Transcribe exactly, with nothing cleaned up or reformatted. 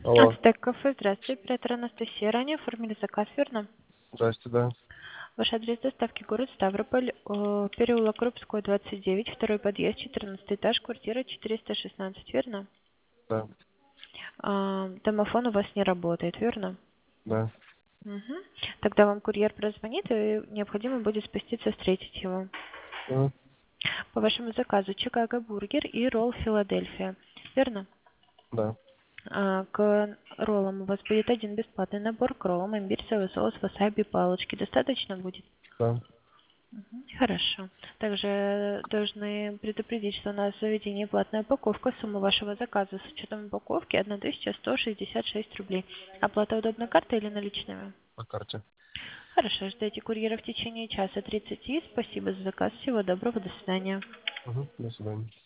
Алло, Ацтек кафе, здравствуйте, оператор Анастасия. Ранее оформили заказ, верно? здрасте, да. Ваш адрес доставки город Ставрополь, э, переулок Крупской, двадцать девять, второй подъезд, четырнадцатый этаж, квартира четыреста шестнадцать, верно? Да, А, домофон у вас не работает, верно? да. Мгм. Тогда вам курьер прозвонит, и необходимо будет спуститься встретить его. Мгм. По вашему заказу Чикаго бургер и ролл Филадельфия, верно? Да, А, к роллам у вас будет один бесплатный набор к роллам, имбирь, соевый соус, васаби, палочки. Достаточно будет? да. Мгм. Хорошо. Также должны предупредить, что у нас в заведении платная упаковка. Сумма вашего заказа с учетом упаковки тысяча сто шестьдесят шесть рублей. Оплата удобной картой или наличными? По карте. Хорошо. Ждите курьера в течение часа тридцати. Спасибо за заказ. Всего доброго. До свидания. Угу. До свидания.